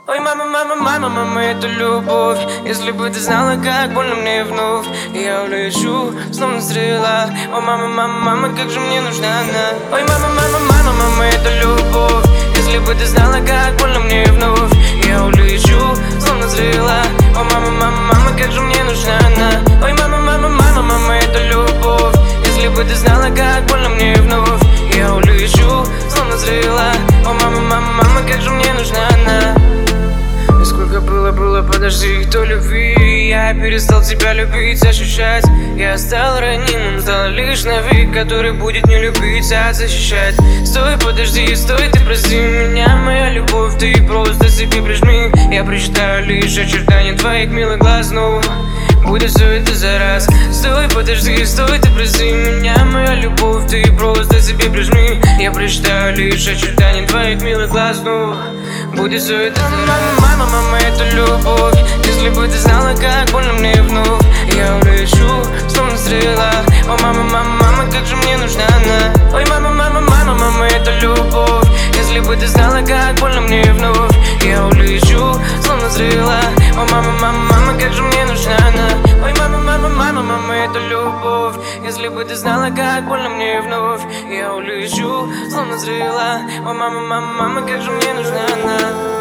Ой, мама, мама, мама, мама, это любовь. Если бы ты знала, как больно мне вновь. Я улечу, словно стрела. О, мама, мама, мама, как же мне нужна она. Ой, мама, мама, мама, мама, это любовь. Если бы ты знала, как больно мне вновь. Я улечу, словно стрела. О, мама, мама, мама, как же мне нужна она. Ой, мама, мама, мама, мама, это любовь. Если бы ты знала, как больно мне вновь. Я улечу, словно стрела. О, мама, мама, мама, как же мне нужна она. Сколько было, подожди, кто любви. Я перестал тебя любить, ощущать. Я стал ранимым, стал лишь навик, который будет не любить, а защищать. Стой, подожди, стой, ты прости меня, моя любовь, ты просто себе прижми. Я прочитаю лишь очертания твоих милых глаз, но будет все это за раз. Стой, подожди, стой, ты прости меня, моя любовь, ты просто себе прижми. Я прочитаю лишь очертания твоих милых глаз, но будет все это за раз. Мама, мама, это любовь. Если бы ты знала, как больно мне вновь. Я улечу, словно стрела. О, мама, мама, мама, как же мне нужна она. Ой, мама, мама, мама, мама, это любовь. Если бы ты знала, как больно мне вновь. Я улечу, словно стрела. О, мама, мама, мама, как же мне нужна она. Ой, мама, мама, мама, мама, это любовь. Если бы ты знала, как больно мне вновь. Я улечу, словно стрела. О, мама, мама, мама, как же мне нужна она.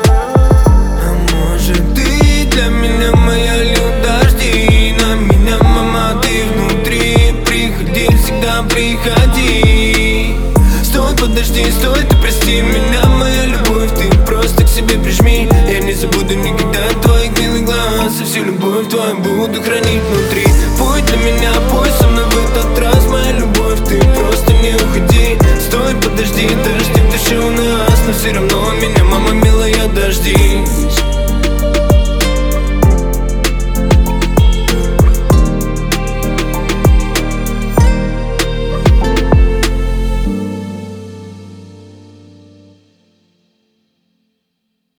Может, ты для меня моя лед, дожди на меня, мама, ты внутри. Приходи, всегда приходи. Стой, подожди, стой, ты прости меня, моя любовь, ты просто к себе прижми. Я не забуду никогда твоих милых глаз, и всю любовь твою буду хранить внутри. Пой для меня, пой со мной в этот раз, моя любовь, ты просто не уходи. Стой, подожди, дожди в душе у нас, но все равно меня, мама милая, дождись.